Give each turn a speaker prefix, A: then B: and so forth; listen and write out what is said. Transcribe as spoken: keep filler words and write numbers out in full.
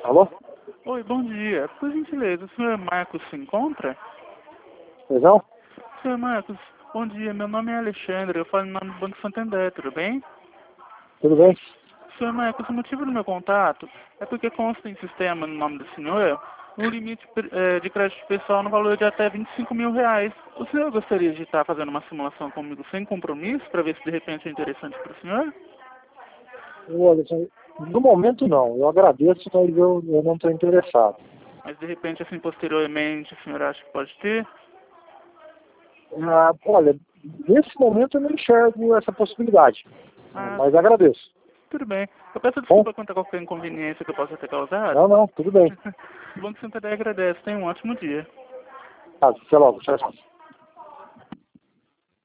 A: Alô?
B: Oi, bom dia. Por gentileza, o senhor Marcos se encontra?
A: Perdão?
B: senhor Marcos, bom dia. Meu nome é Alexandre, eu falo em nome do Banco Santander, tudo bem?
A: Tudo bem?
B: senhor Marcos, o motivo do meu contato é porque consta em sistema, no nome do senhor, um limite eh, de crédito pessoal no valor de até vinte e cinco mil reais. O senhor gostaria de estar fazendo uma simulação comigo sem compromisso, para ver se de repente é interessante para o senhor?
A: Olha, no momento não. Eu agradeço, mas eu, eu não estou interessado.
B: Mas de repente, assim, posteriormente, o senhor acha que pode ter?
A: Ah, olha, nesse momento eu não enxergo essa possibilidade.
B: Ah,
A: Mas agradeço.
B: tudo bem. Eu peço
A: Bom?
B: desculpa quanto a qualquer inconveniência que eu possa ter causado.
A: Não, não, tudo bem.
B: O Banco Santander agradece. Tenha um ótimo dia.
A: Tá, até logo. Tchau, tchau.